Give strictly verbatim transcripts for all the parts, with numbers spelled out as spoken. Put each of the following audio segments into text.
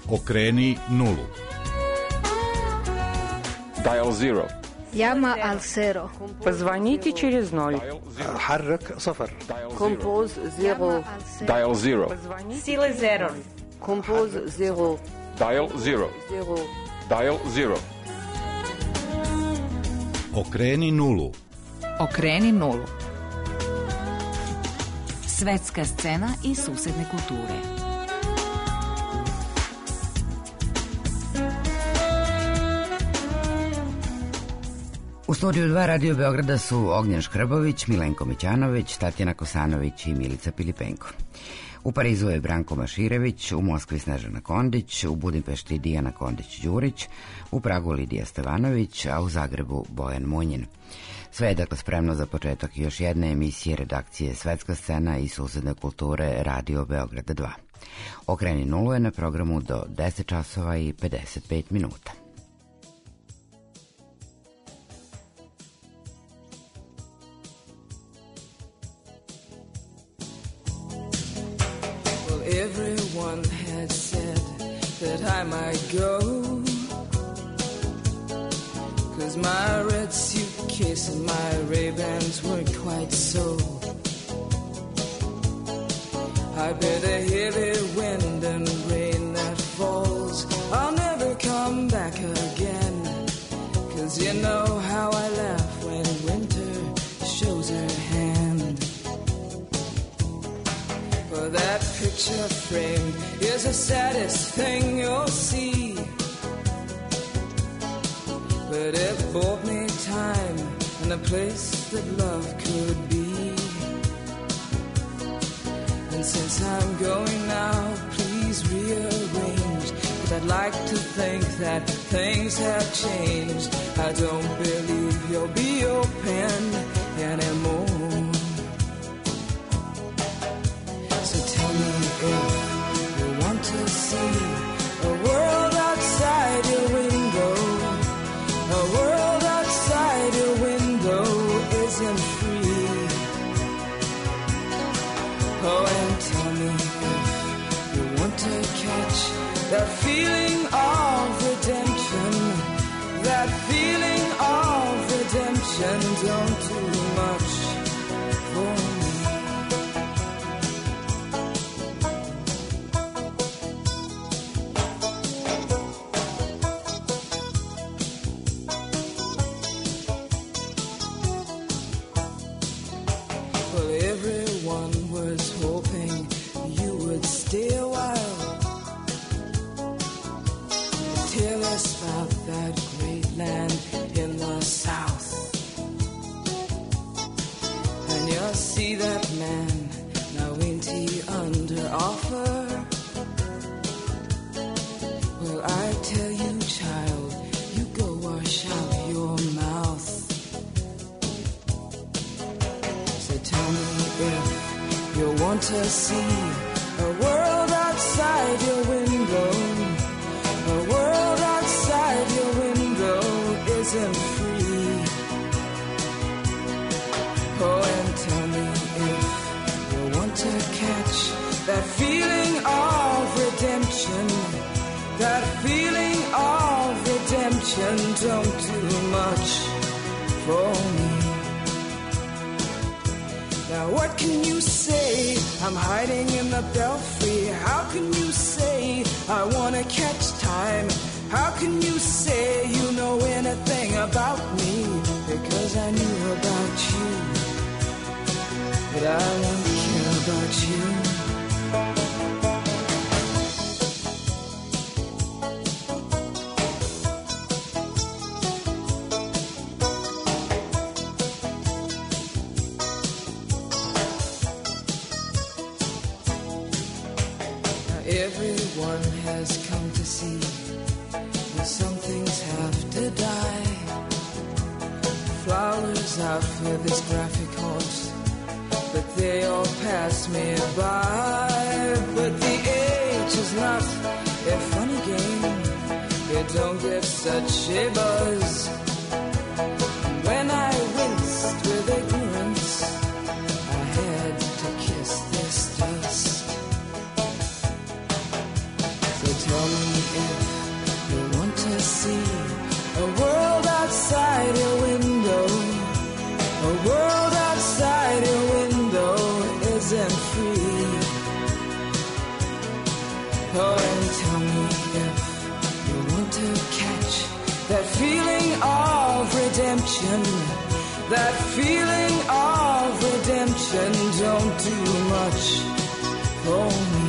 Okreni nulu. Dial zero. Llama al cero. Позвоните через ноль. حرك صفر. Compose zero. Dial zero. Сила zero. Compose zero. Dial zero. Zero. Dial zero. Okreni nulu. Okreni nulu. Svetska scena i susedne kulture. U studiju dva Radio Beograda su Ognjen Škrbović, Milenko Mićanović, Tatjana Kosanović i Milica Pilipenko. U Parizu je Branko Maširević, u Moskvi Snežana Kondić, u Budimpešti Dijana Kondić-Đurić, u Pragu Lidija Stevanović, a u Zagrebu Bojan Munjin. Sve je dakle spremno za početak još jedne emisije redakcije Svetska scena i susedne kulture Radio Beograda dva. Okreni nulu je na programu do deset časova i pedeset pet minuta. Everyone had said that I might go, 'cause my red suitcase and my Ray-Bans weren't quite so. I bet a heavy wind and rain that falls, I'll never come back again, 'cause you know how I laugh when winter shows her hand. For that picture frame is the saddest thing you'll see, but it bought me time and a place that love could be. And since I'm going now, please rearrange, 'cause I'd like to think that things have changed. I don't believe you'll be open anymore. If you want to see a world outside your window, a world outside your window isn't free. Oh, and tell me if you want to catch that feeling of redemption, that feeling of redemption. Don't do much for me. To see a world outside your window, a world outside your window isn't free. Oh, and tell me if you want to catch that feeling of redemption, that feeling of redemption. Don't do much for me. Now what can you say? I'm hiding in the belfry. How can you say I wanna catch time? How can you say you know anything about me? Because I knew about you, but I don't care about you. Everyone has come to see that some things have to die. Flowers out for this graphic horse, but they all pass me by. But the age is not a funny game. It don't give such a buzz. When I winced with ignorance, I had to kiss this dust. So tell me attention. That feeling of redemption don't do much for me.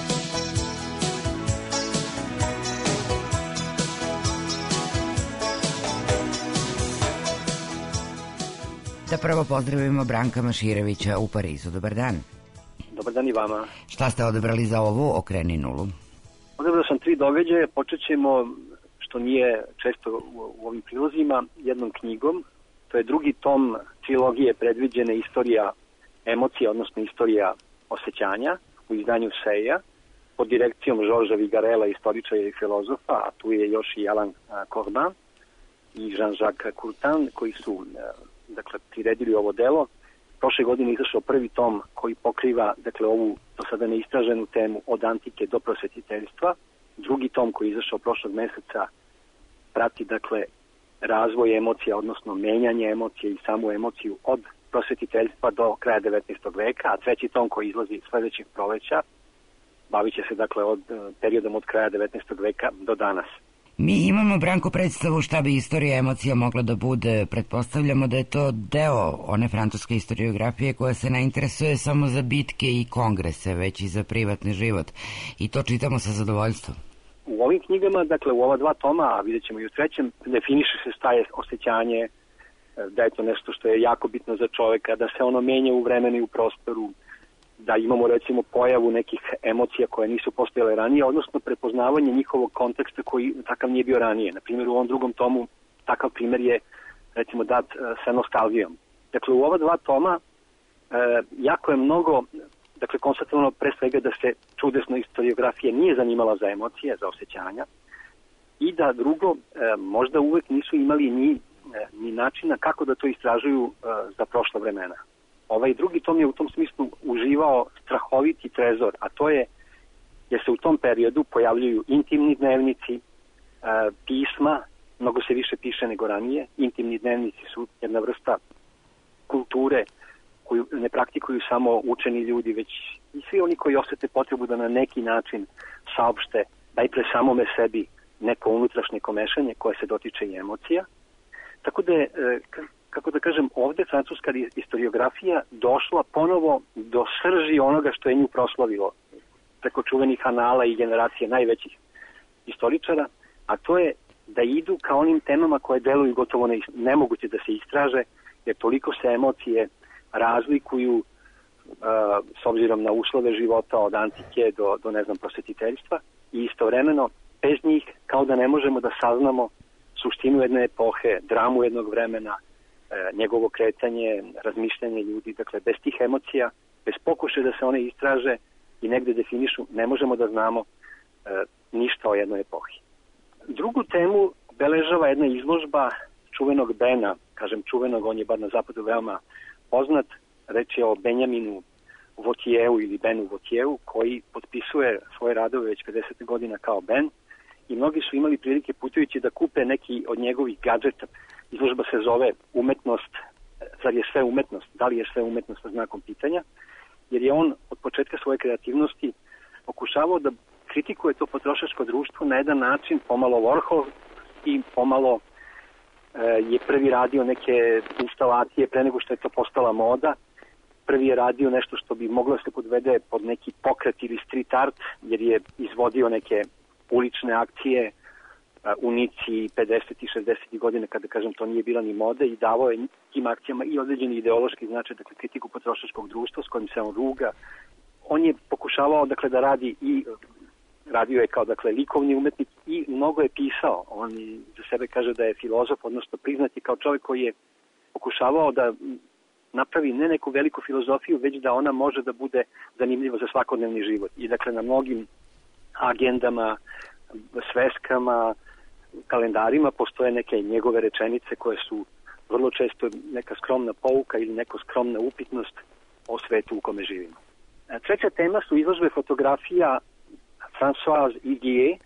Da prvo pozdravimo Branka Maširevića u Parizu. Dobar dan. Dobar dan i vama. Šta ste odabrali za ovu Okreni nulu? Odabrao sam tri događaja. Počet ćemo, što nije često u, u ovim prilozima, jednom knjigom. To je drugi tom trilogije predviđene Istorija emocija, odnosno Istorija osjećanja u izdanju Seja pod direkcijom Žorža Vigarela, istoričara i filozofa, a tu je još i Alain Corbin i Jean-Jacques Courtin, koji su dakle, priredili ovo delo. Prošle godine izašao prvi tom koji pokriva dakle, ovu do sada neistraženu temu od antike do prosvetiteljstva. Drugi tom koji je izašao prošlog meseca prati dakle, razvoj emocija, odnosno menjanje emocije i samu emociju od prosvetiteljstva do kraja devetnaestog veka, a treći tom koji izlazi sledećeg proleća bavit će se dakle od periodom od kraja devetnaestog veka do danas. Mi imamo, Branko, predstavu šta bi istorija emocija mogla da bude. Pretpostavljamo da je to deo one francuske historiografije koja se ne interesuje samo za bitke i kongrese, već i za privatni život. I to čitamo sa zadovoljstvom. U ovim knjigama, dakle u ova dva toma, a vidjet ćemo i u trećem, definiše se šta je osjećanje, da je to nešto što je jako bitno za čoveka, da se ono menja u vremenu i u prostoru, da imamo recimo pojavu nekih emocija koje nisu postojale ranije, odnosno prepoznavanje njihovog konteksta koji takav nije bio ranije. Na primjer, u ovom drugom tomu takav primjer je recimo dat sa nostalgijom. Dakle, u ova dva toma e, jako je mnogo, dakle, konstatovano pre svega da se čudesno historiografija nije zanimala za emocije, za osjećanja i da drugo, e, možda uvek nisu imali ni, e, ni načina kako da to istražuju e, za prošla vremena. Ovaj drugi tom je u tom smislu uživao strahoviti trezor, a to je jer se u tom periodu pojavljuju intimni dnevnici, e, pisma, mnogo se više piše nego ranije. Intimni dnevnici su jedna vrsta kulture koju ne praktikuju samo učeni ljudi, već i svi oni koji osete potrebu da na neki način saopšte, najpre samome sebi neko unutrašnje komešanje koje se dotiče i emocija. Tako da je, kako da kažem, ovde francuska historiografija došla ponovo do srži onoga što je nju proslavilo preko čuvenih anala i generacije najvećih istoričara, a to je da idu ka onim temama koje deluju gotovo nemoguće da se istraže, jer toliko se emocije razlikuju uh, s obzirom na uslove života od antike do, do ne znam, prosvetiteljstva i istovremeno bez njih kao da ne možemo da saznamo suštinu jedne epohe, dramu jednog vremena, uh, njegovo kretanje, razmišljanje ljudi. Dakle, bez tih emocija, bez pokušaja da se one istraže i negde definišu, ne možemo da znamo uh, ništa o jednoj epohi. Drugu temu beležava jedna izložba čuvenog Bena, kažem čuvenog, on je bar na zapadu veoma poznat, reč je o Benjaminu Vauthieu ili Benu Vauthieu, koji potpisuje svoje radove već pedeset godina kao Ben i mnogi su imali prilike putujući da kupe neki od njegovih gadžeta. Izložba se zove Umetnost, zar je sve umetnost, da li je sve umetnost sa znakom pitanja, jer je on od početka svoje kreativnosti pokušavao da kritikuje to potrošačko društvo na jedan način, pomalo Warhol i pomalo je prvi radio neke instalacije pre nego što je to postala moda. Prvi je radio nešto što bi moglo se podvede pod neki pokret ili street art, jer je izvodio neke ulične akcije u Nici pedesetih i šezdesetih godine, kada kažem to nije bila ni moda, i davao je tim akcijama i određeni ideološki značaj, dakle kritiku potrošačkog društva s kojim se on ruga. On je pokušavao dakle da radi i radio je kao dakle likovni umetnik i mnogo je pisao. On za sebe kaže da je filozof, odnosno priznati kao čovjek koji je pokušavao da napravi ne neku veliku filozofiju, već da ona može da bude zanimljiva za svakodnevni život. I dakle na mnogim agendama, sveskama, kalendarima postoje neke njegove rečenice koje su vrlo često neka skromna pouka ili neka skromna upitnost o svetu u kome živimo. Treća tema su izložbe fotografija Françoise Iguier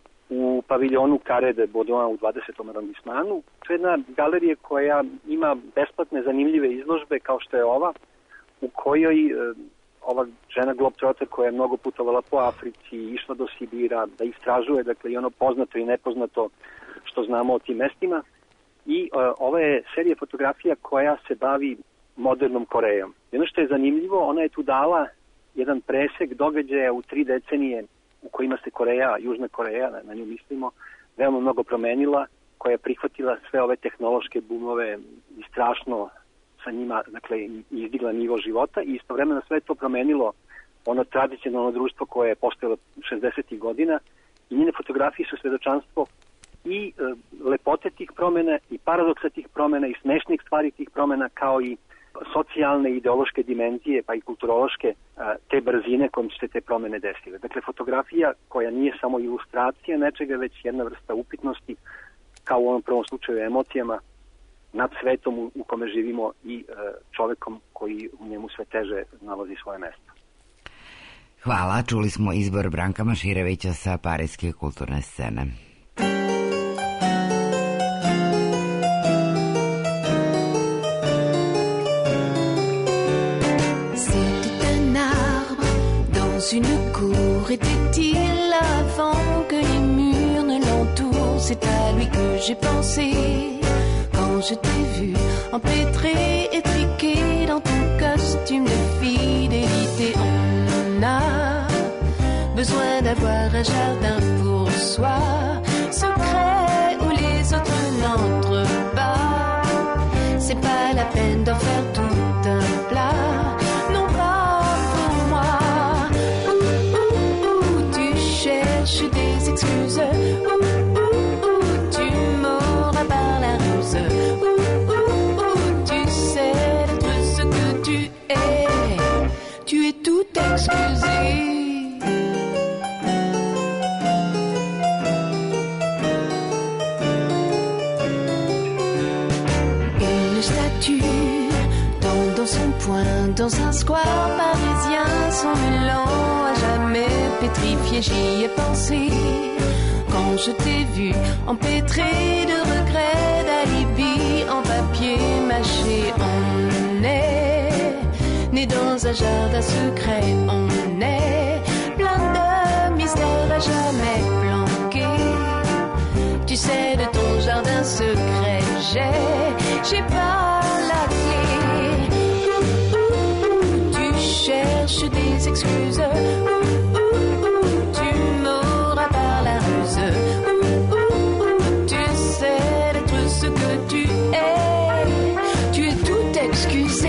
u paviljonu Carré de Baudouin u dvadesetom arondismanu. To je jedna galerija koja ima besplatne zanimljive izložbe kao što je ova, u kojoj e, ova žena globetrotter koja je mnogo putovala po Africi, išla do Sibira, da istražuje dakle i ono poznato i nepoznato što znamo o tim mestima, i uh, ova je serija fotografija koja se bavi modernom Korejom. I ono što je zanimljivo, ona je tu dala jedan presek događaja u tri decenije u kojima se Koreja, Južna Koreja, na, na nju mislimo, veoma mnogo promenila, koja je prihvatila sve ove tehnološke bumove i strašno sa njima, dakle, izdigla nivo života i istovremeno sve to promenilo ono tradicionalno društvo koje je postojalo šezdesetih godina i njene fotografije su svedočanstvo i e, lepote tih promjena i paradoksa tih promjena i smešnih stvari tih promjena kao i socijalne i ideološke dimenzije pa i kulturološke a, te brzine kojom su se te promjene desile. Dakle, fotografija koja nije samo ilustracija nečega, već jedna vrsta upitnosti kao u ovom prvom slučaju emocijama nad svetom u, u kome živimo i e, čovekom koji u njemu sve teže nalazi svoje mesto. Hvala, čuli smo izbor Branka Maširevića sa Parijske kulturne scene. Une cour était-il avant que les murs ne l'entourent? C'est à lui que j'ai pensé quand je t'ai vu empêtré, étriqué dans ton costume de fidélité. On a besoin d'avoir un jardin pour soi, secret où les autres n'entrent pas. C'est pas la peine d'en faire tout un plat. Cherche des excuses, ouh, ouh, ouh, tu m'auras par la ruse, ouh, ouh, ouh, tu sais d'être ce que tu es, tu es tout excusé. Une statue tendant son poing dans un square parisien, son élan à jamais pétrifié, j'y ai pensé quand je t'ai vu empêtré de regrets, d'alibi en papier mâché. On est né dans un jardin secret, on est plein de mystères à jamais planqués. Tu sais de ton jardin secret, j'ai, j'ai pas la clé. Ouh, ouh, ouh, tu cherches des excuses. Ouh, ouh, ouh, tu m'auras par la ruse. Ouh, ouh, ouh, tu sais d'être ce que tu es. Tu es tout excusé.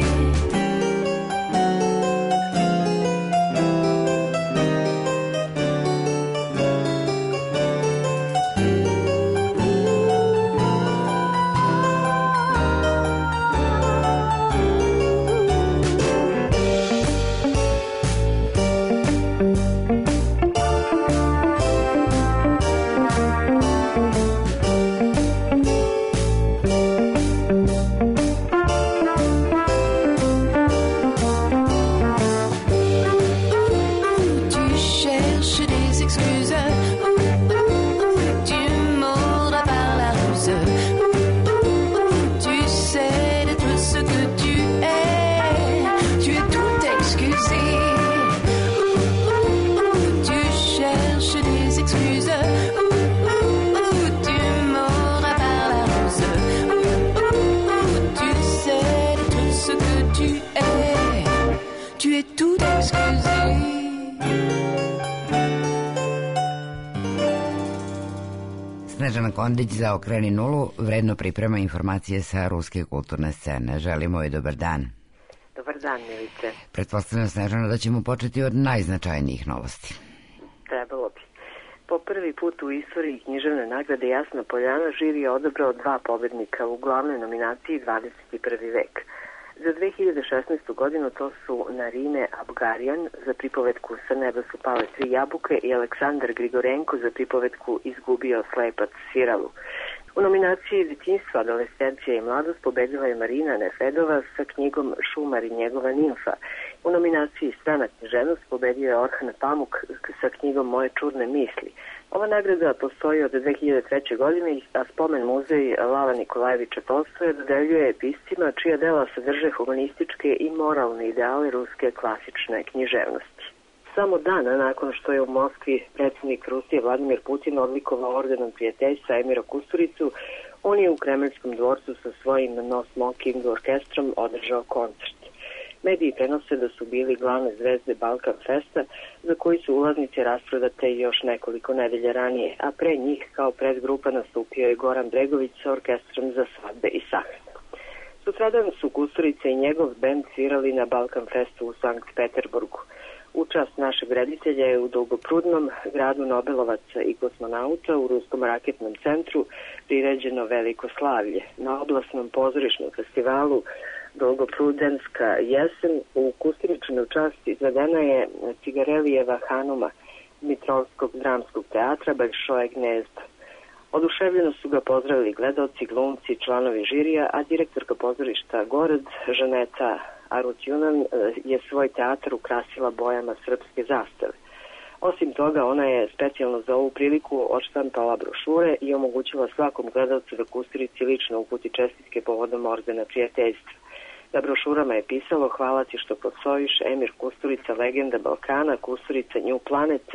Snežana Kondić za Okreni nulu vredno priprema informacije sa ruske kulturne scene. Želimo joj dobar dan. Dobar dan, Milice. Pretpostavljam, Snežana, da ćemo početi od najznačajnijih novosti. Trebalo bi. Po prvi put u istoriji književne nagrade Jasna Poljana žiri je odabrao dva pobednika u glavnoj nominaciji dvadeset prvi vek. Za dve hiljade šesnaestu. godinu to su Narine Abgarjan za pripovetku Sa neba su pale tri jabuke i Aleksandar Grigorenko za pripovetku Izgubio slepac Siralu. U nominaciji Detinjstvo, adolescencija i mladost pobedila je Marina Nefedova sa knjigom Šumar i njegova nimfa. U nominaciji Strana književnost pobedio je Orhan Pamuk sa knjigom Moje čudne misli. Ova nagrada postoji od dve hiljade treće. godine, a spomen muzej Lava Nikolajevića Tolstoja dodeljuje piscima čija dela sadrže humanističke i moralne ideale ruske klasične književnosti. Samo dana nakon što je u Moskvi predsjednik Rusije Vladimir Putin odlikovao ordenom prijateljstva Emira Kusturicu, On je u Kremeljskom dvorcu sa svojim No Smoking orkestrom održao koncert. Mediji prenose da su bili glavne zvezde Balkan Festa, za koji su ulaznice rasprodate još nekoliko nedelja ranije, a pre njih kao predgrupa nastupio je Goran Bregović sa orkestrom za svadbe i sahrane. Sutradan su Kusturica i njegov bend svirali na Balkan Festu u Sankt Peterburgu. Učast našeg reditelja je u Dolgoprudnom, gradu Nobelovaca i kosmonauta, u Ruskom raketnom centru priređeno Veliko slavlje. Na oblasnom pozorišnom festivalu Dolgoprudenska jesen u Kusturičinu čast izvedena je Cigarelijeva Hanuma Dmitrovskog dramskog teatra Большое gnezdo. Oduševljeno su ga pozdravili gledaoci, glumci, članovi žirija, a direktorka pozorišta Gorod, Žaneta Arutjunan, je svoj teatar ukrasila bojama srpske zastave. Osim toga, ona je specijalno za ovu priliku odštampala brošure i omogućila svakom gledaocu da Kusturici lično uputi čestitke povodom ordena prijateljstva. Na brošurama je pisalo: hvala ti što postojiš, Emir Kusturica, legenda Balkana, Kusturica New Planet.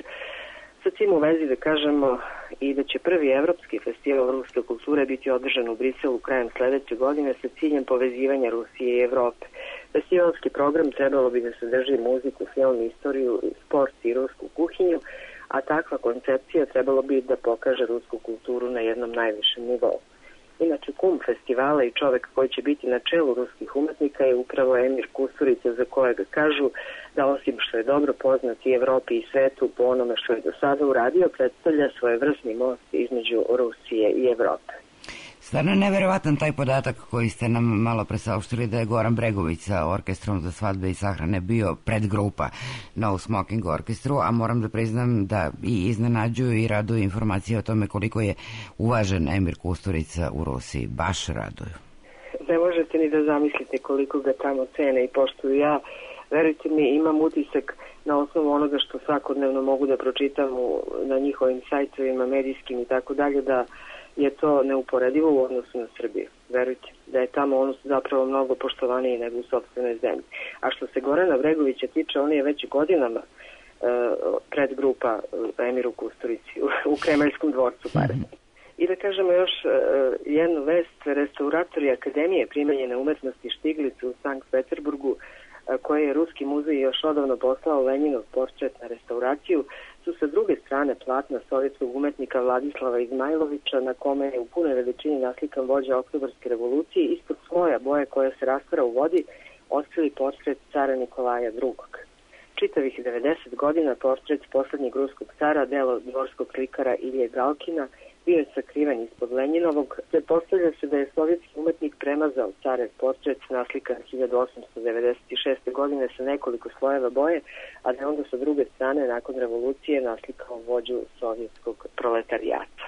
Sa tim u vezi da kažemo i da će prvi evropski festival ruske kulture biti održan u Briselu krajem sledeće godine sa ciljem povezivanja Rusije i Evrope. Festivalski program trebalo bi da sadrži muziku, film, istoriju, sport i rusku kuhinju, a takva koncepcija trebalo bi da pokaže rusku kulturu na jednom najvišem nivou. Inače, kum festivala i čovek koji će biti na čelu ruskih umetnika je upravo Emir Kusturica, za kojega kažu da osim što je dobro poznat i Evropi i svetu po onome što je do sada uradio, predstavlja svojevrsni most između Rusije i Evrope. Stvarno je neverovatan taj podatak koji ste nam malo pre saopštili, da je Goran Bregović sa orkestrom za svadbe i sahrane bio predgrupa No Smoking orkestru, a moram da priznam da i iznenađuju i raduju informacije o tome koliko je uvažen Emir Kusturica u Rusiji. Baš raduju. Ne možete ni da zamislite koliko ga tamo cene i poštuju. Ja, verujte mi, imam utisak na osnovu onoga što svakodnevno mogu da pročitam u, na njihovim sajtovima, medijskim i tako dalje, da je to neuporedivo u odnosu na Srbiju. Verujte, da je tamo ono zapravo mnogo poštovaniji nego u sopstvenoj zemlji. A što se Gorana Bregovića tiče, on je već godinama uh, predgrupa uh, Emiru Kusturici u, u Kremeljskom dvorcu. Mm-hmm. I da kažemo još uh, jednu vest, restauratori Akademije primenjene umetnosti Štiglice u Sankt Peterburgu, uh, koje je Ruski muzej još odavno poslao Lenjinov portret na restauraciju, su sa druge strane platna sovjetskog umetnika Vladislava Izmajlovića, na kome je u punoj veličini naslikan vođa Oktobarske revolucije, ispod svoja boje koja se rastvara u vodi, otkrili portret cara Nikolaja drugog. Čitavih devedeset godina portret poslednjeg ruskog cara, delo dvorskog slikara Ilije Galkina, bio je sakriven ispod Lenjinovog. Pretpostavlja se da je sovjetski umetnik premazao carev portret naslikan hiljadu osamsto devedeset šeste. godine sa nekoliko slojeva boje, a da je onda sa druge strane nakon revolucije naslikao vođu sovjetskog proletarijata.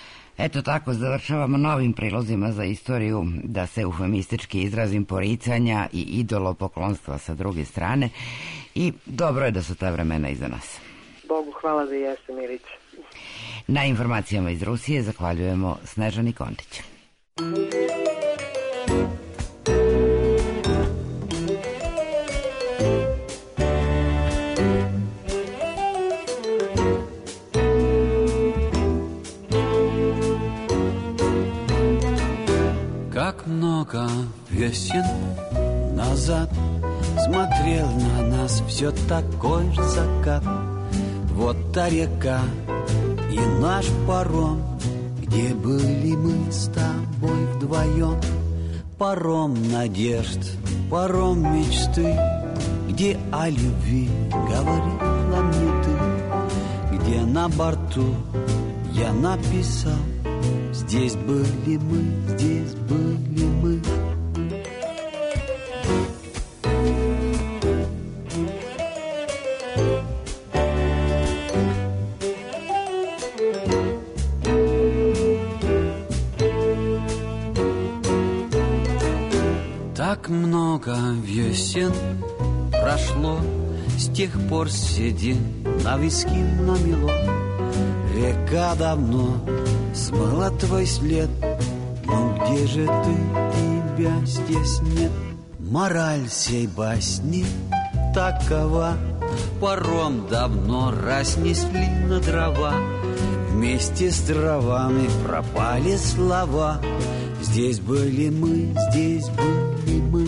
Eto tako završavamo novim prilozima za istoriju, da se eufemistički izrazim, poricanja i idolopoklonstva sa druge strane, i dobro je da su ta vremena iza nas. Bogu hvala da jesam, Milica. Na informacijama iz Rusije zahvaljujemo Snežani Kontić. Как много весен назад смотрел на нас все такой же закат. Вот та река и наш паром, где были мы с тобой вдвоем. Паром надежд, паром мечты, где о любви говорила мне ты, где на борту я написал: здесь были мы, здесь были мы. Так много весен прошло, с тех пор седин на виски намело. Река давно смыла твой след, но где же ты, тебя здесь нет. Мораль сей басни такова: паром давно разнесли на дрова. Вместе с травами пропали слова. Здесь были мы, здесь были мы.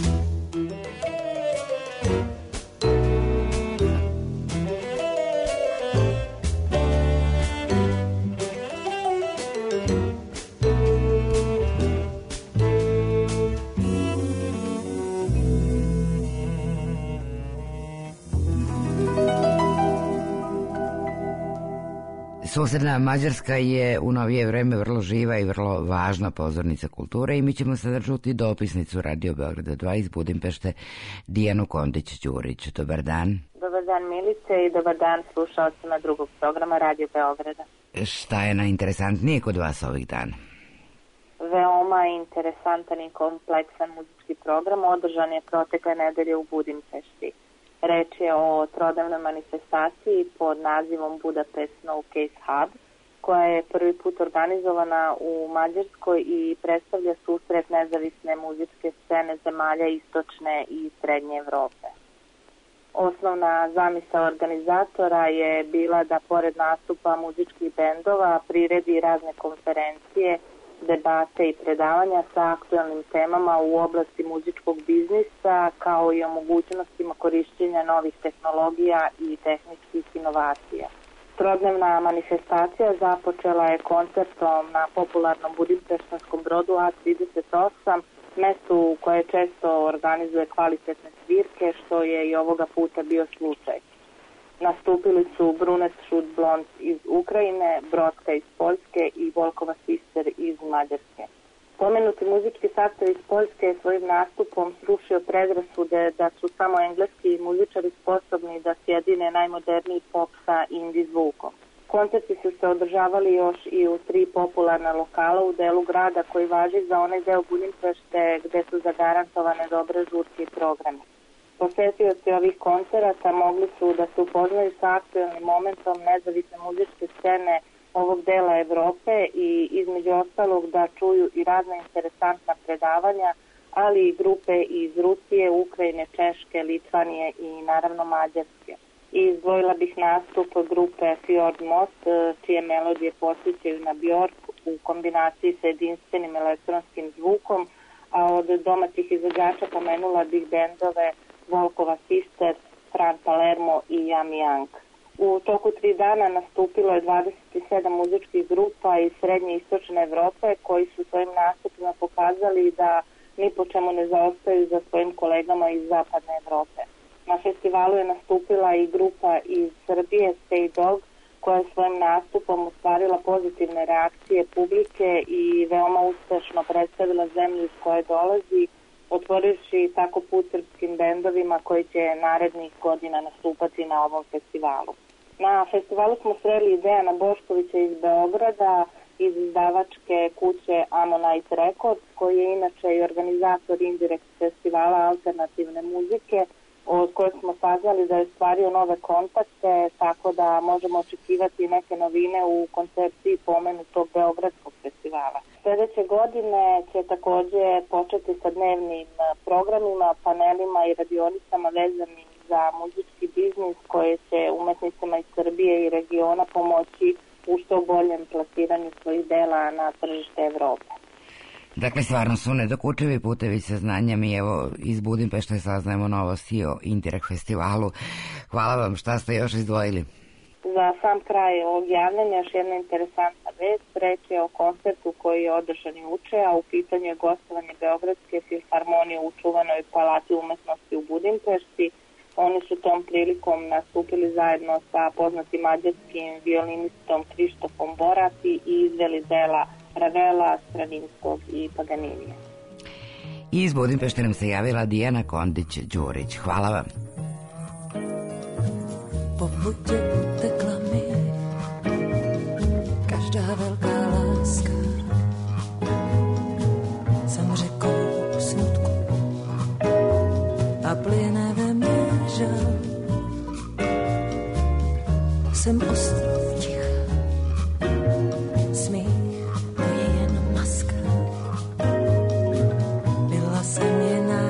Susjedna Mađarska je u novije vreme vrlo živa i vrlo važna pozornica kulture i mi ćemo sada čuti dopisnicu Radio Beograda dva iz Budimpešte, Dijanu Kondić-Đurić. Dobar dan. Dobar dan Milice i dobar dan slušalcima drugog programa Radio Beograda. Šta je najinteresantnije kod vas ovih dana? Veoma interesantan i kompleksan muzički program održan je protekle nedelje u Budimpešti. Reč je o trodnevnoj manifestaciji pod nazivom Budapest Snowcase Hub, koja je prvi put organizovana u Mađarskoj i predstavlja susret nezavisne muzičke scene zemalja istočne i srednje Evrope. Osnovna zamisao organizatora je bila da pored nastupa muzičkih bendova priredi razne konferencije, debate i predavanja sa aktualnim temama u oblasti muzičkog biznisa, kao i o mogućnostima korišćenja novih tehnologija i tehničkih inovacija. Trodnevna manifestacija započela je koncertom na popularnom budimpeštanskom brodu A trideset osam, mestu koje često organizuje kvalitetne svirke, što je i ovoga puta bio slučaj. Nastupili su Brunet Šut Blond iz Ukrajine, Brodka iz Poljske i Volkova Sister iz Mađarske. Pomenuti muzički sastav iz Poljske je svojim nastupom srušio predrasude da su samo engleski muzičari sposobni da sjedine najmoderniji pop sa indie zvukom. Koncerti su se održavali još i u tri popularna lokala u delu grada koji važi za onaj deo Budimpešte gde su zagarantovane dobre žurke i programe. Posetioci ovih koncerata mogli su da se upoznaju sa aktualnim momentom nezavisne muzičke scene ovog dela Evrope i između ostalog da čuju i razna interesantna predavanja, ali i grupe iz Rusije, Ukrajine, Češke, Litvanije i naravno Mađarske. I izdvojila bih nastup grupe Fjord Most, čije melodije podsjećaju na Bjork u kombinaciji sa jedinstvenim elektronskim zvukom, a od domaćih izvođača pomenula bih bendove Volkova Sister, Fran Palermo i Yam Young. U toku tri dana nastupilo je dvadeset sedam muzičkih grupa iz srednje i istočne Evrope koji su svojim nastupima pokazali da ni po čemu ne zaostaju za svojim kolegama iz zapadne Evrope. Na festivalu je nastupila i grupa iz Srbije Stay Dog, koja je svojim nastupom ostvarila pozitivne reakcije publike i veoma uspešno predstavila zemlju iz koje dolazi, otvorivši tako put srpskim bendovima koji će narednih godina nastupati na ovom festivalu. Na festivalu smo sreli Dejana Boškovića iz Beograda, iz izdavačke kuće Ammonite Records, koji je inače i organizator Indirekt festivala alternativne muzike, od kojeg smo saznali da je stvario nove kontakte, tako da možemo očekivati neke novine u koncepciji pomenutog Beogradskog festivala. Sljedeće godine će također početi sa dnevnim programima, panelima i radionicama vezanim za muzički biznis koje će umetnicima iz Srbije i regiona pomoći u što boljem plasiranju svojih dela na tržište Evrope. Dakle, stvarno su nedokučivi putevi saznanja. Mi evo iz Budimpešte saznajemo novosti o Indirekt festivalu. Hvala vam, šta ste još izdvojili? Za sam kraj ovog javljanja još jedna interesantna vest. Reč je o koncertu koji je održan juče, a u pitanju je gostovanje Beogradske filharmonije u čuvanoj Palati umetnosti u Budimpešti. Oni su tom prilikom nastupili zajedno sa poznatim mađarskim violinistom Krištofom Borati i izveli dela Ravela, Stravinskog i Paganinija. Iz Budimpešte nam se javila Dijana Kondić-Đurić. Hvala vam. Po putě utekla mi každá velká láska. Jsem řekou smutku a plyne ve mně žal. Jsem ostrov ticha, smích to je jen maska. Byla jsem jiná,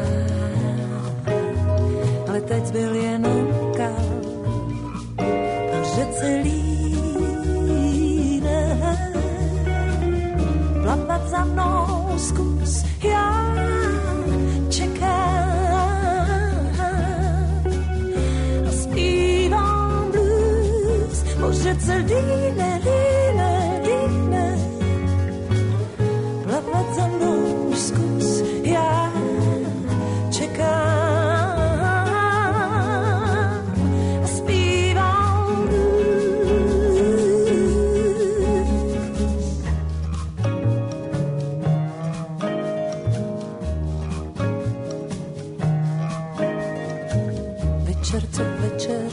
ale teď byl jenom kal. Že celý den zkus, já čekám a zpívám blues, po řece líne, líne, líne, plavat za mnou zkus, já čekám. Večer co večer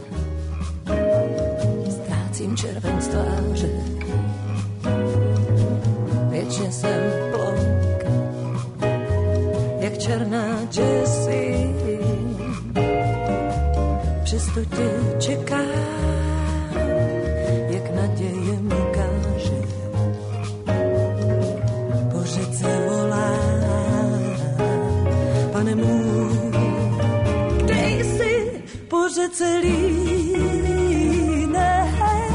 ztrácím červen z tváře. Věčně jsem plonk, jak černá Jessie. Přesto tě čekám, jak naděje mi káže. Po řece volá, pane můj, po řece líne,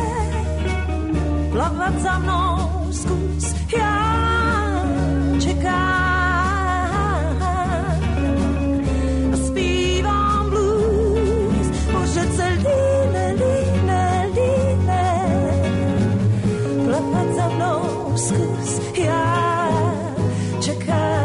plavat za mnou zkus, já čekám a zpívám blues, po řece líne, líne, líne, plavat za mnou zkus, já čekám.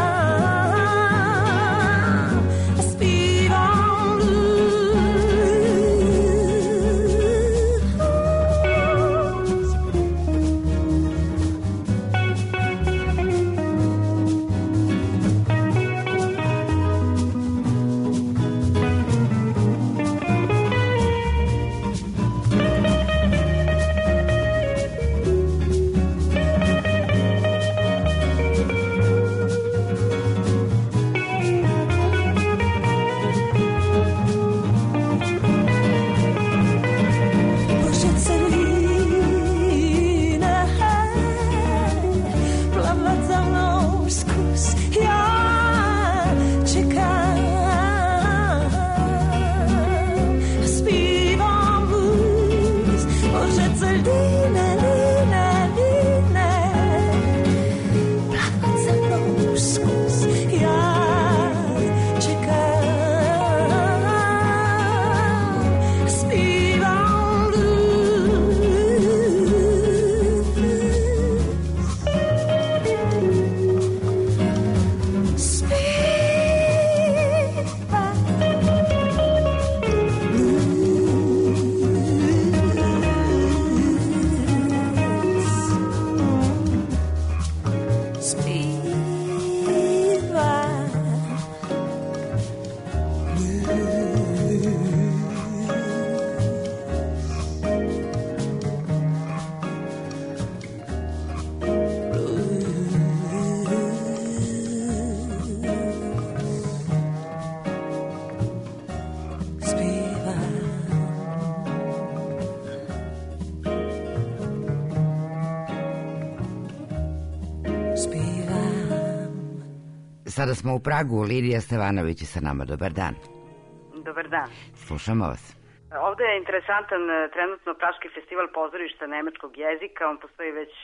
Sada smo u Pragu, Lidija Stevanović je sa nama. Dobar dan. Dobar dan. Slušamo vas. Ovde je interesantan trenutno Praški festival pozorišta nemačkog jezika. On postoji već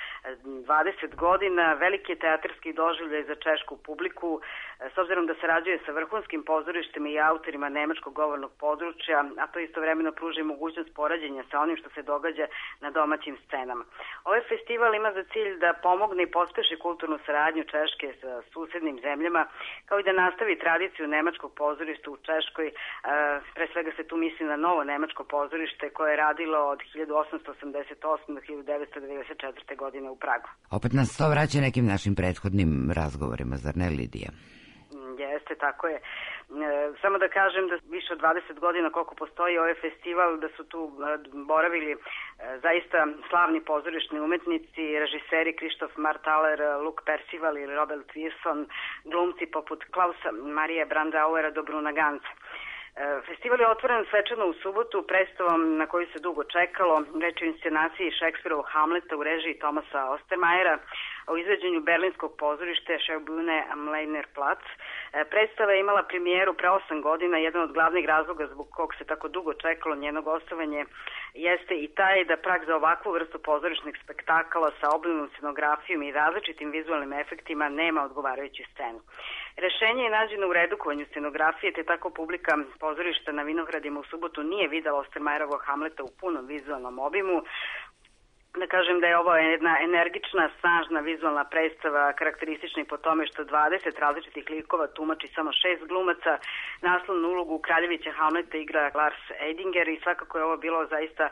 dvadeset godina. Veliki je teatarski doživljaj za češku publiku. S obzirom da sarađuje sa vrhunskim pozorištima i autorima nemačkog govornog područja, a to istovremeno pruža i mogućnost porađenja sa onim što se događa na domaćim scenama. Ovaj festival ima za cilj da pomogne i pospeši kulturnu saradnju Češke sa susednim zemljama, kao i da nastavi tradiciju nemačkog pozorišta u Češkoj. Pre svega se tu misli na novo nemačko pozorište koje je radilo od hiljadu osamsto osamdeset osme do hiljadu devetsto devedeset četvrte godine u Pragu. Opet nas to vraća nekim našim prethodnim razgovorima, zar ne, Lidija? Jeste, tako je. E, samo da kažem da više od dvadeset godina koliko postoji ovaj festival, da su tu boravili e, zaista slavni pozorišni umetnici, režiseri Krištof Martaler, Luke Percival ili Robert Wilson, glumci poput Klausa Marije Brandauera do Bruna Ganca. Festival je otvoren svečano u subotu predstavom na koju se dugo čekalo, reč je o inscenaciji Šekspirovog Hamleta u režiji Thomasa Ostermajera, o izveđenju berlinskog pozorište Schaubühne am Leitner Platz. Predstava je imala premijeru pre osam godina. Jedan od glavnih razloga zbog kog se tako dugo čekalo njeno gostovanje jeste i taj da prag za ovakvu vrstu pozorišnih spektakala sa obimnom scenografijom i različitim vizualnim efektima nema odgovarajuću scenu. Rešenje je nađeno u redukovanju scenografije, te tako publika pozorišta na Vinogradima u subotu nije videla Ostermajerovog Hamleta u punom vizualnom obimu. Da kažem da je ovo jedna energična, snažna vizualna predstava, karakteristična po tome što dvadeset različitih likova tumači samo šest glumaca. Naslovnu ulogu Kraljevića Hamleta igra Lars Eidinger i svakako je ovo bilo zaista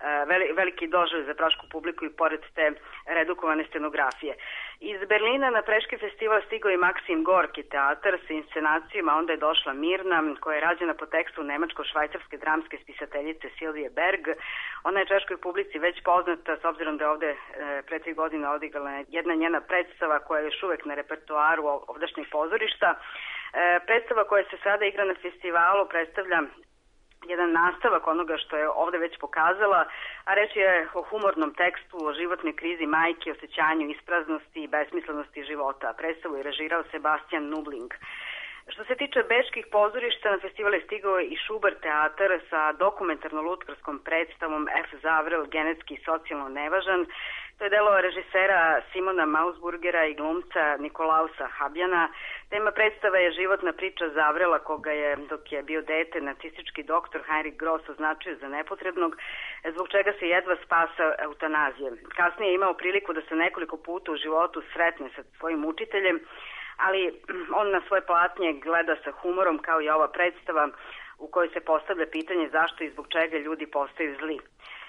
veliki doživljaj za prašku publiku i pored te redukovane scenografije. Iz Berlina na Praški festival stigao i Maksim Gorki teatar sa inscenacijama, onda je došla Mirna, koja je rađena po tekstu nemačko-švajcarske dramske spisateljice Silvije Berg. Ona je češkoj publici već poznata s obzirom da je ovde pre tri godine odigrala jedna njena predstava koja je još uvek na repertoaru ovdašnjeg pozorišta. Predstava koja se sada igra na festivalu predstavlja jedan nastavak onoga što je ovde već pokazala, a reč je o humornom tekstu, o životnoj krizi majke, osjećanju ispraznosti i besmislenosti života. Predstavu je režirao Sebastian Nubling. Što se tiče bečkih pozorišta, na festival je stigao i Schubert teatar sa dokumentarno-lutkarskom predstavom F. Zavrel, genetski i socijalno nevažan. To je delo režisera Simona Mausburgera i glumca Nikolausa Habjana. Tema predstave je životna priča Zavrela, koga je, dok je bio dete, nacistički doktor Heinrich Gross označio za nepotrebnog, zbog čega se jedva spasa eutanazije. Kasnije je imao priliku da se nekoliko puta u životu sretne sa svojim učiteljem, ali on na svoje platnje gleda sa humorom, kao i ova predstava u kojoj se postavlja pitanje zašto i zbog čega ljudi postaju zli.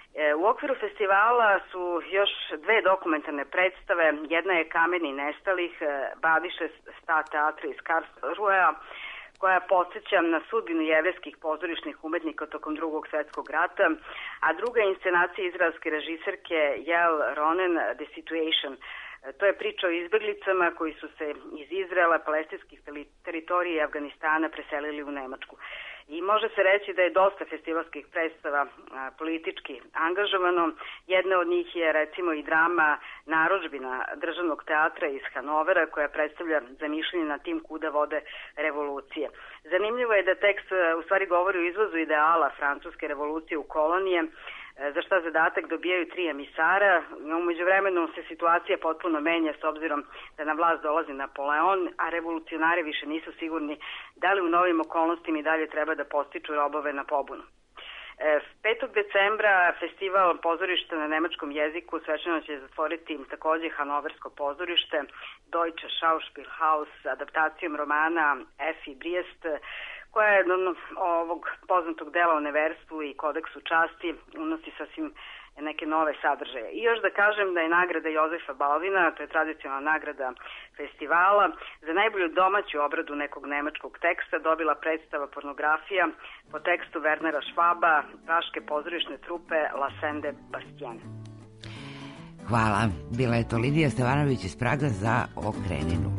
U okviru festivala su još dve dokumentarne predstave. Jedna je Kameni nestalih, Badiše sta teatra iz Karlsruhea, koja podsjeća na sudbinu jevrejskih pozorišnih umetnika tokom drugog svetskog rata, a druga je inscenacija izraelske režiserke Yael Ronen, The Situation. To je priča o izbeglicama koji su se iz Izraela, palestinskih teritorija i Afganistana preselili u Nemačku. I može se reći da je dosta festivalskih predstava a, politički angažovano. Jedna od njih je recimo i drama Narudžbina državnog teatra iz Hanovera, koja predstavlja zamišljanje na tim kuda vode revolucije. Zanimljivo je da tekst a, u stvari govori o izvozu ideala francuske revolucije u kolonije, za šta zadatak dobijaju tri emisara. Umeđu vremenu se situacija potpuno menja s obzirom da na vlast dolazi Napoleon, a revolucionari više nisu sigurni da li u novim okolnostima i dalje treba da postiču robove na pobunu. petog decembra festival pozorišta na nemačkom jeziku svečano će zatvoriti takođe Hanoversko pozorište Deutsche Schauspielhaus adaptacijom romana Effi Briest, koja je od ovog poznatog dela o neverstvu i kodeksu časti unosi sasvim neke nove sadržaje. I još da kažem da je nagrada Jozefa Balvina, to je tradicionalna nagrada festivala, za najbolju domaću obradu nekog nemačkog teksta dobila predstava Pornografija po tekstu Wernera Schwaba, praške pozorišne trupe La Sende Bastien. Hvala. Bila je to Lidija Stevanović iz Praga za Okreninu.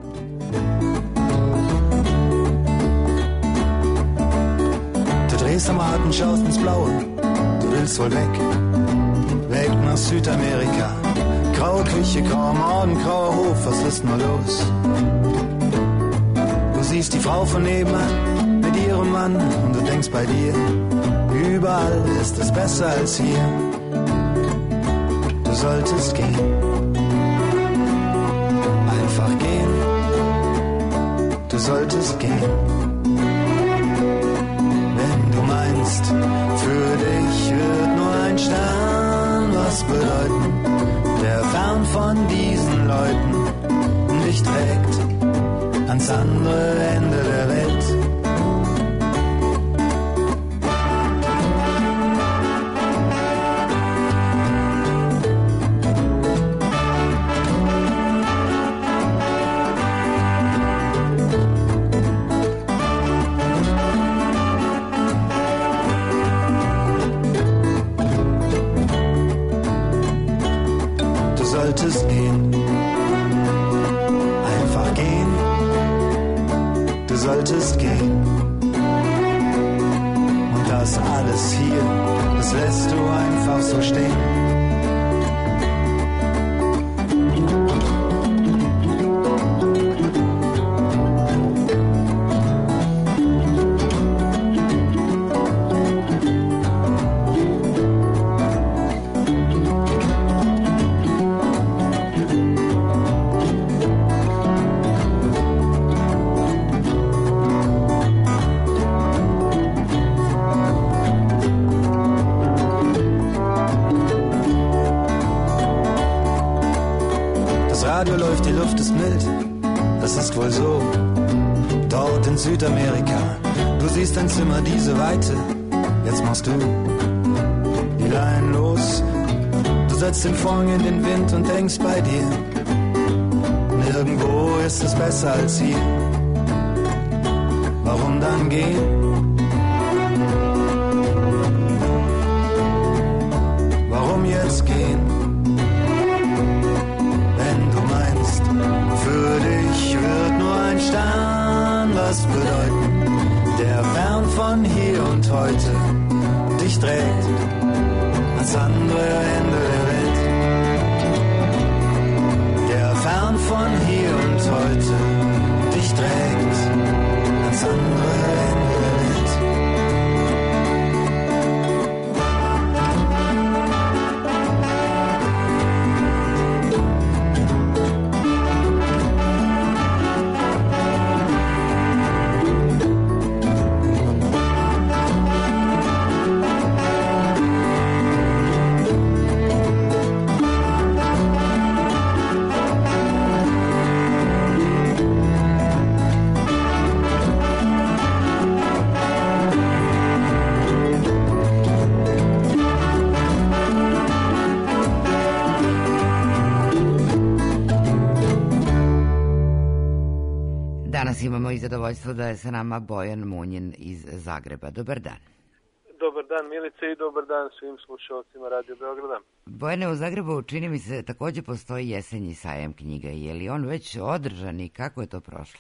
Du drehst am Rad und schaust ins Blaue, du willst wohl weg, weg nach Südamerika. Graue Küche, grauer Morgen, grauer Hof, was ist nur los? Du siehst die Frau von nebenan mit ihrem Mann und du denkst bei dir, überall ist es besser als hier. Du solltest gehen, einfach gehen, du solltest gehen. Für dich wird nur ein Stern was bedeuten, der fern von diesen Leuten dich trägt ans andere Ende der Welt. Solltest gehen, einfach gehen, du solltest gehen. Und das alles hier, das lässt du einfach so stehen. Ort in Südamerika. Du siehst ein Zimmer diese Weite. Jetzt machst du die Leinen los. Du setzt den Vorhang in den Wind und denkst bei dir, nirgendwo ist es besser als hier. Warum dann gehen? Warum jetzt gehen? Wenn du meinst, für dich wird nur ein Stern was bedeuten, der fern von hier und heute dich trägt ans andere Ende der Welt. Der fern von hier und heute dich trägt ans andere Ende der Welt. Danas imamo i zadovoljstvo da je sa nama Bojan Munjin iz Zagreba. Dobar dan. Dobar dan Milice i dobar dan svim slušalcima Radio Beograda. Bojane, u Zagrebu čini mi se takođe postoji jesenji sajam knjiga. Je li on već održan i kako je to prošlo?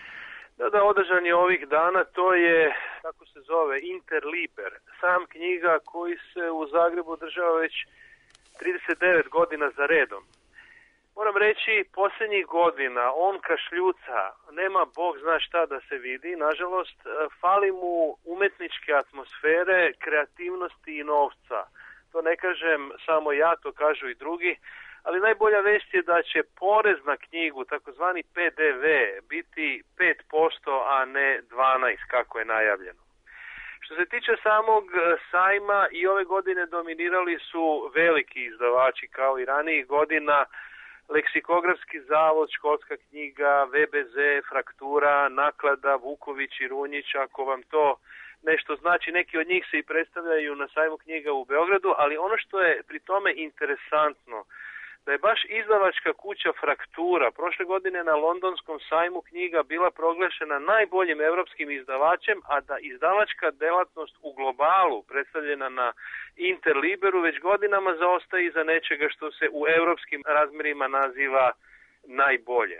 Da, da, održan je ovih dana, to je, kako se zove, Interliber, sam knjiga koji se u Zagrebu održava već trideset devet godina za redom. Moram reći, posljednjih godina on kašljuca, nema Bog zna šta da se vidi, nažalost, fali mu umetničke atmosfere, kreativnosti i novca. To ne kažem samo ja, to kažu i drugi, ali najbolja vest je da će porez na knjigu, takozvani P D V, biti pet posto, a ne dvanaest posto kako je najavljeno. Što se tiče samog sajma, i ove godine dominirali su veliki izdavači kao i ranijih godina, Leksikografski zavod, Školska knjiga, V B Z, Fraktura, Naklada, Vuković i Runjić, ako vam to nešto znači, neki od njih se i predstavljaju na sajmu knjiga u Beogradu, ali ono što je pri tome interesantno, da je baš izdavačka kuća Fraktura prošle godine na londonskom sajmu knjiga bila proglašena najboljim evropskim izdavačem, a da izdavačka delatnost u globalu, predstavljena na Interliberu, već godinama zaostaje iza nečega što se u evropskim razmerima naziva najbolje.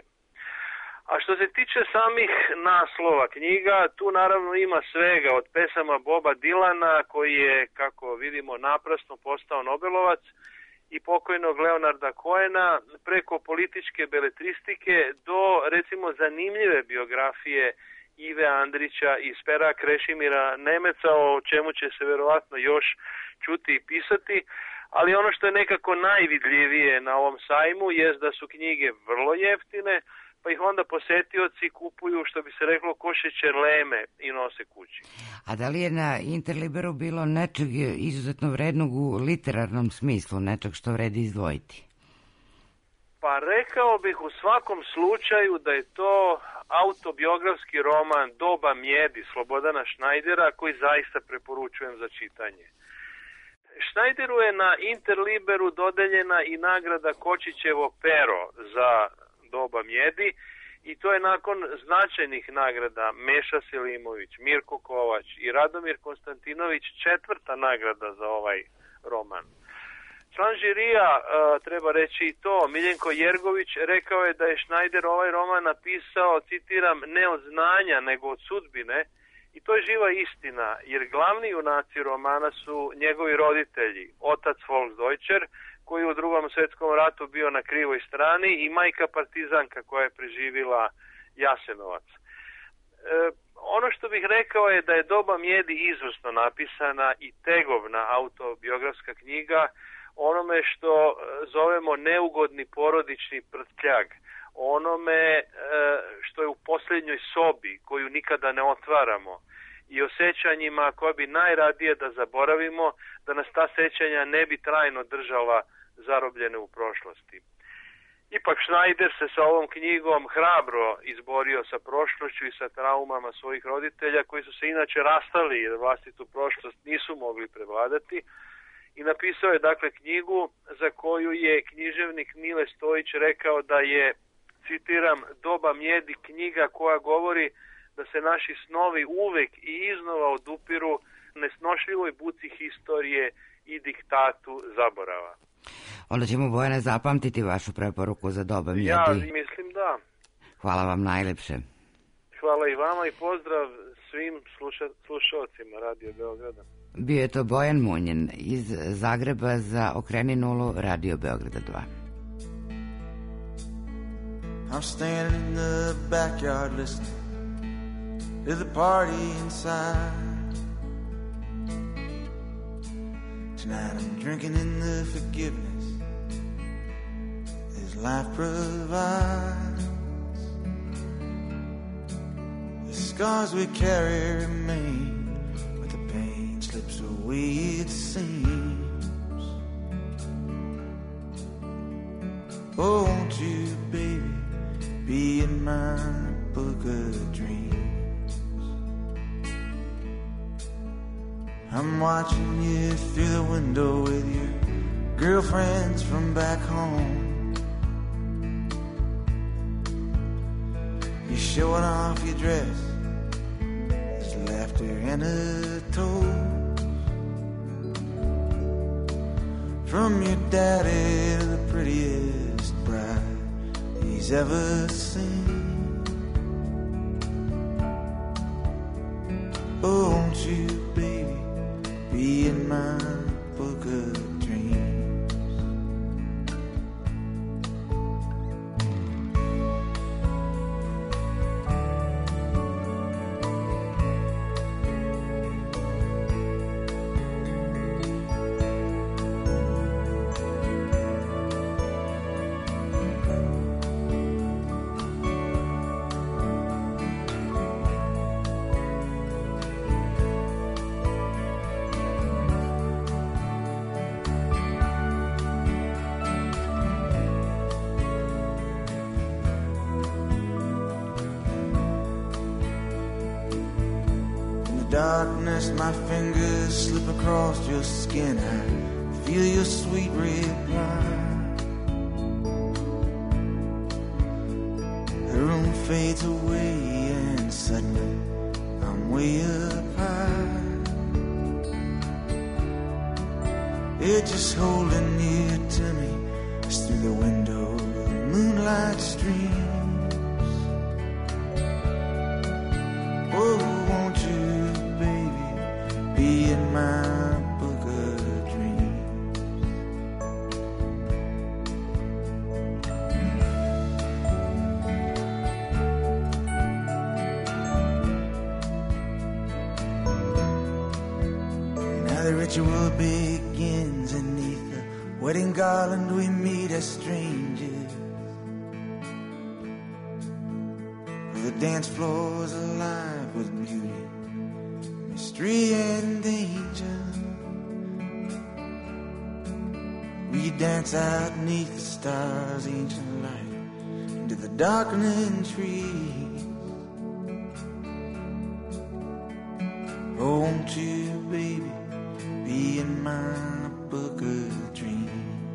A što se tiče samih naslova knjiga, tu naravno ima svega, od pesama Boba Dilana, koji je, kako vidimo, naprasno postao Nobelovac, i pokojnog Leonarda Cohena, preko političke beletristike do, recimo, zanimljive biografije Ive Andrića i Pera Krešimira Nemeca, o čemu će se verovatno još čuti i pisati, ali ono što je nekako najvidljivije na ovom sajmu je da su knjige vrlo jeftine, pa ih onda posetioci kupuju, što bi se reklo, ko šećerleme i nose kući. A da li je na Interliberu bilo nečeg izuzetno vrednog u literarnom smislu, nečeg što vredi izdvojiti? Pa rekao bih u svakom slučaju da je to autobiografski roman Doba mjedi Slobodana Šnajdera, koji zaista preporučujem za čitanje. Šnajderu je na Interliberu dodeljena i nagrada Kočićevo pero za Doba mjedi, i to je nakon značajnih nagrada Meša Selimović, Mirko Kovač i Radomir Konstantinović četvrta nagrada za ovaj roman. Član žirija, treba reći i to, Miljenko Jergović, rekao je da je Šnajder ovaj roman napisao, citiram, ne od znanja nego od sudbine, i to je živa istina, jer glavni junaci romana su njegovi roditelji, otac Volksdeutscher, koji je u drugom svjetskom ratu bio na krivoj strani, i majka partizanka koja je preživjela Jasenovac. E, ono što bih rekao je da je Doba mjedi izvrsno napisana i tegovna autobiografska knjiga, onome što zovemo neugodni porodični prtljag, onome e, što je u posljednjoj sobi koju nikada ne otvaramo, i osjećanjima koja bi najradije da zaboravimo, da nas ta sećanja ne bi trajno držala zarobljene u prošlosti. Ipak Schneider se sa ovom knjigom hrabro izborio sa prošlošću i sa traumama svojih roditelja koji su se inače rastali jer vlastitu prošlost nisu mogli prevladati i napisao je dakle knjigu za koju je književnik Mile Stojić rekao da je, citiram, doba mjedi knjiga koja govori da se naši snovi uvek i iznova odupiru nesnošljivoj buci historije i diktatu zaborava. Onda ćemo, Bojane, zapamtiti vašu preporuku za doba mjedi. Ja mislim da. Hvala vam najlepše. Hvala i vama i pozdrav svim sluša, slušalcima Radio Beograda. Bio je to Bojan Munjen iz Zagreba za Okreni nulu Radio Beograda dva. I'm standing in the backyard listening to the party inside. Tonight I'm drinking in the forgiveness this life provides. The scars we carry remain, but the pain slips away it seems. Oh, won't you, baby, be in my book of dreams? I'm watching you through the window with your girlfriends from back home. You're showing off your dress, there's laughter and a toast. From your daddy to the prettiest bride he's ever seen. Oh, won't you, baby, be in my book of dreams? Darkness, my fingers slip across your skin. I feel your sweet reply. The room fades away and suddenly I'm way up high. You're just holding near to me as through the window the moonlight streams. Oh, won't you be in my book of dreams? Now the ritual begins, and neath the wedding garland we meet as strangers. The dance floor is alive with beauty, mystery and danger. We dance out neath the stars' ancient light into the darkening trees. Oh, won't you, baby, be in my book of dreams?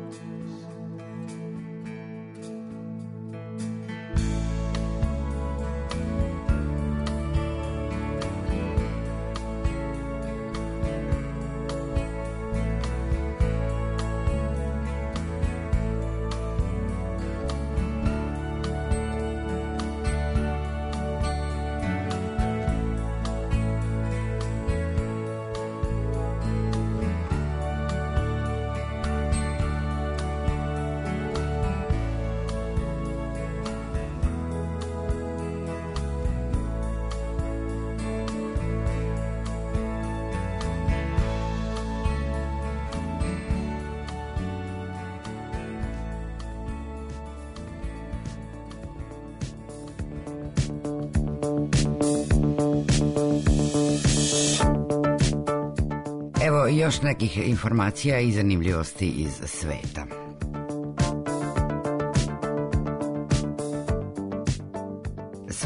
Evo još nekih informacija i zanimljivosti iz sveta.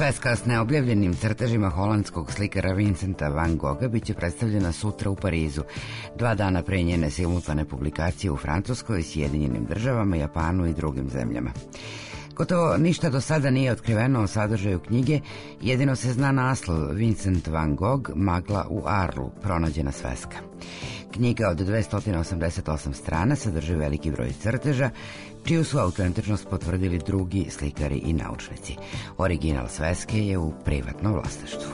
Sveska s neobjavljenim crtežima holandskog slikara Vincenta van Gogha biće predstavljena sutra u Parizu, dva dana pre njene simultane publikacije u Francuskoj, Sjedinjenim državama, Japanu i drugim zemljama. Gotovo ništa do sada nije otkriveno o sadržaju knjige, jedino se zna naslov Vincent van Gogh, Magla u Arlu, pronađena sveska. Knjiga od dvesta osamdeset osam strana sadrži veliki broj crteža, čiju su autentičnost potvrdili drugi slikari i naučnici. Original sveske je u privatnom vlasništvu.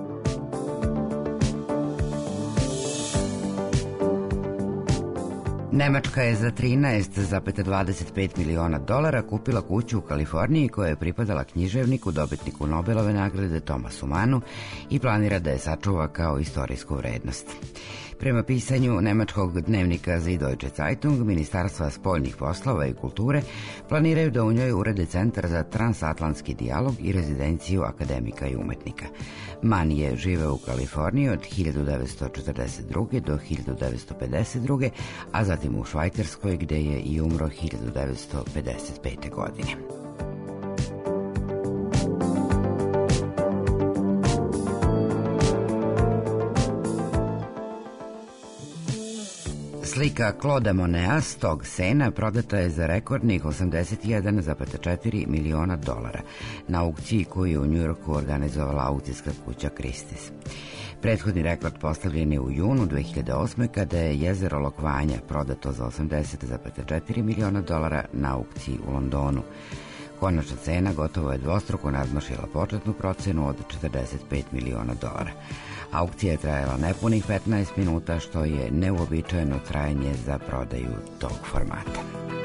Nemačka je za trinaest zarez dvadeset pet miliona dolara kupila kuću u Kaliforniji koja je pripadala književniku, dobitniku Nobelove nagrade Thomasu Mannu i planira da je sačuva kao istorijsku vrednost. Prema pisanju nemačkog dnevnika Süddeutsche Zeitung, Ministarstva spoljnih poslova i kulture planiraju da u njoj urede centar za transatlantski dijalog i rezidenciju akademika i umetnika. Mann je živeo u Kaliforniji od hiljadu devetsto četrdeset druge do hiljadu devetsto pedeset druge, a zatim u Švajcarskoj gde je i umro hiljadu devetsto pedeset pete. godine. Slika Claude Moneta s tog Sena prodata je za rekordnih osamdeset jedan zarez četiri miliona dolara na aukciji koju je u Njujorku organizovala aukcijska kuća Christie's. Prethodni rekord postavljen je u junu dve hiljade osme. kada je jezero Lokvanja prodato za osamdeset zarez četiri miliona dolara na aukciji u Londonu. Konačna cena gotovo je dvostruko nadmašila početnu procenu od četrdeset pet miliona dolara. Aukcija je trajala nepunih petnaest minuta, što je neuobičajeno trajanje za prodaju tog formata.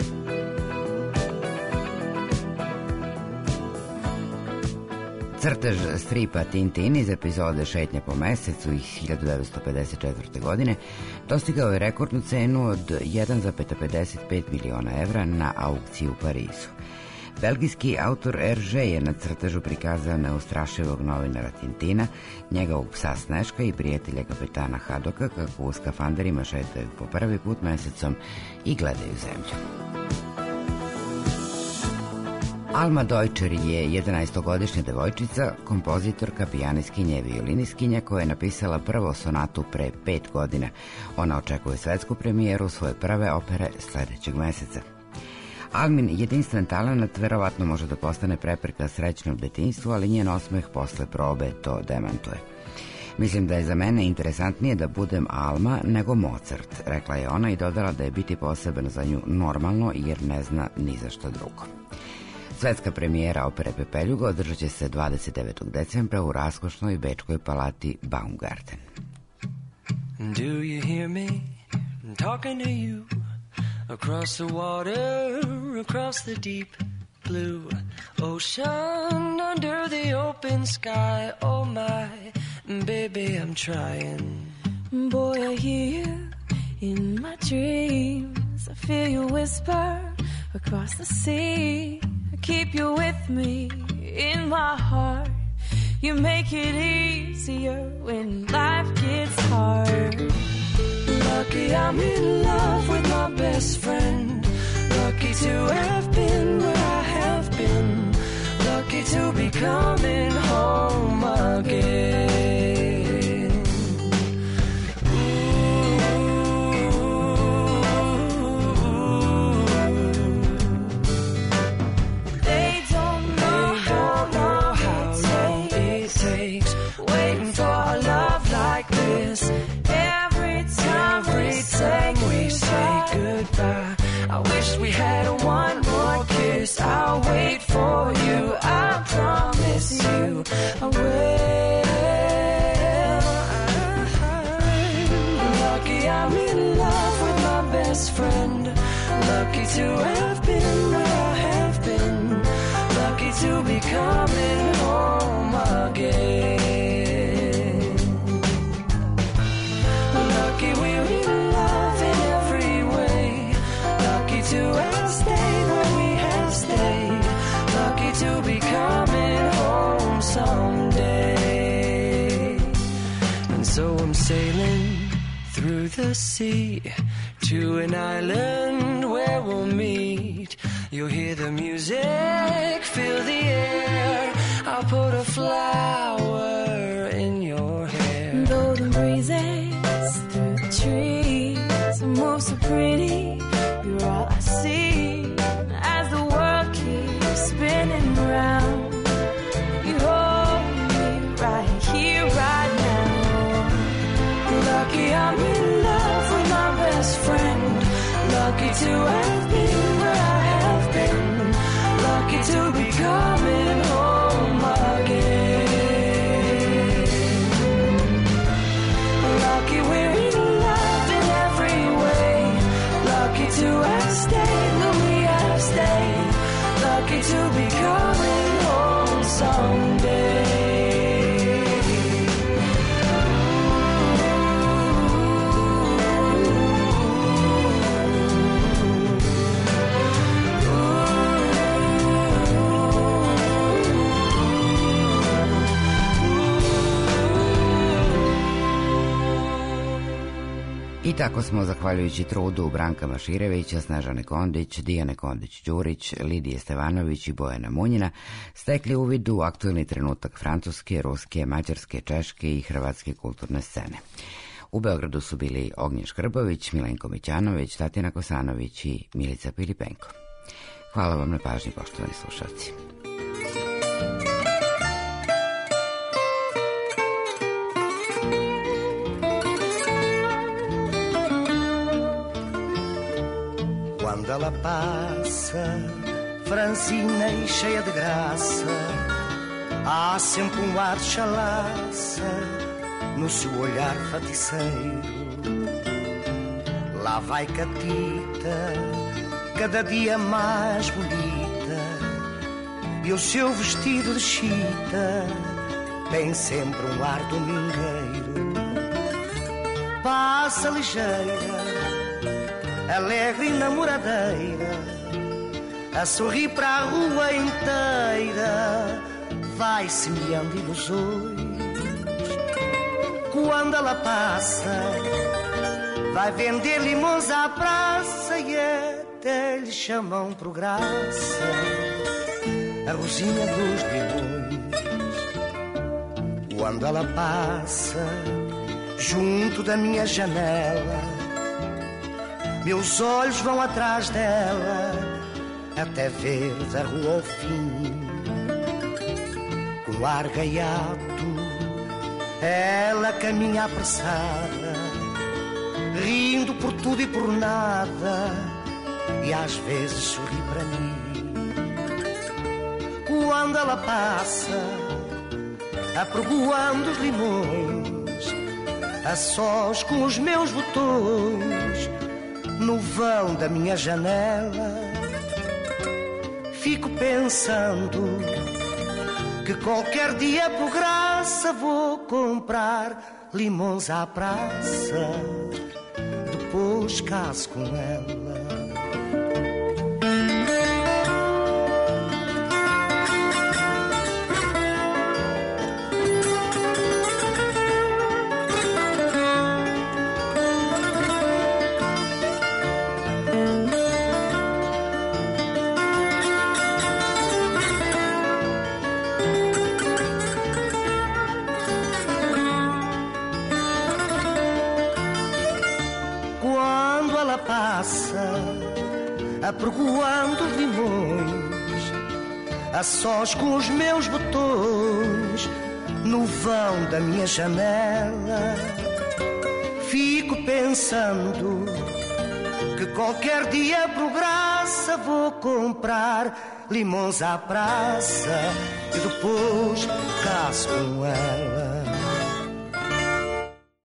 Crtež stripa Tintin iz epizode Šetnja po mesecu iz hiljadu devetsto pedeset četvrte. godine dostigao je rekordnu cenu od jedan zarez pedeset pet miliona evra na aukciji u Parizu. Belgijski autor Hergé je na crtežu prikazao neustrašivog novinara Tintina, njegovog psa Sneška i prijatelja kapetana Hadoka kako u skafanderima šetaju po prvi put mesecom i gledaju zemlju. Alma Deutscher je jedanaestogodišnja devojčica, kompozitorka, pijanistkinja i violiniskinja koja je napisala prvo sonatu pre pet godina. Ona očekuje svetsku premijeru svoje prve opere sledećeg meseca. Almin jedinstven talenat verovatno može da postane prepreka srećnom detinjstvu, ali njen osmeh posle probe to demantuje. Mislim da je za mene interesantnije da budem Alma nego Mozart, rekla je ona i dodala da je biti poseban za nju normalno jer ne zna ni za što drugo. Svetska premijera opere Pepeljuga održat će se dvadeset devetog decembra u raskošnoj bečkoj palati Baumgarten. Do you hear me talking to you? Across the water, across the deep blue ocean, under the open sky, oh my, baby, I'm trying. Boy, I hear you in my dreams. I feel you whisper across the sea. I keep you with me in my heart. You make it easier when life gets hard. Lucky I'm in love with my best friend. Lucky to have been where I have been. Lucky to be coming home again. Ooh. They don't know, they don't know how long it takes waiting for a love like this. Every time we say goodbye, I wish we had one more kiss. I'll wait for you, I promise you I will. Lucky I'm in love with my best friend. Lucky to have been where I have been. Lucky to be coming home again. Lucky we're in love in every way. Lucky to have stayed where we have stayed. Lucky to be coming home someday. And so I'm sailing through the sea to an island where we'll meet. You'll hear the music, feel the air. I'll put a flower in your hair. Though the breezes through the trees move so pretty, you're all I see as the world keeps spinning round. You hold me right here, right now. Lucky I'm in love with my best friend. Lucky to have been where I have been. Lucky to be coming home again. Lucky we're in love in every way. Lucky to have stayed when we have stayed. Lucky to be coming home someday. I tako smo, zahvaljujući trudu Branka Maširevića, Snežane Kondić, Dijane Kondić-Đurić, Lidije Stevanović i Bojana Munjina, stekli uvid u aktuelni trenutak francuske, ruske, mađarske, češke i hrvatske kulturne scene. U Beogradu su bili Ognjen Škrbović, Milenko Mićanović, Tatjana Kosanović i Milica Pilipenko. Hvala vam na pažnji, poštovani slušalci. Quando ela passa, franzina e cheia de graça, há sempre um ar de chalaça no seu olhar faticeiro. Lá vai Catita, cada dia mais bonita, e o seu vestido de chita tem sempre um ar domingueiro. Passa ligeira, alegre e namoradeira, a sorrir para a rua inteira, vai semeando ilusões. Quando ela passa, vai vender limões à praça e até lhe chamam por graça a Rosinha dos Limões. Quando ela passa junto da minha janela, meus olhos vão atrás dela até ver da rua ao fim. Com ar gaiato, ela caminha apressada, rindo por tudo e por nada, e às vezes sorri para mim. Quando ela passa, apregoando os limões, a sós com os meus botões, no vão da minha janela, fico pensando que qualquer dia por graça vou comprar limões à praça, depois caso com ela. Apregoando os limões, a sós com os meus botões, no vão da minha janela, fico pensando que qualquer dia por graça vou comprar limões à praça e depois caso com ela.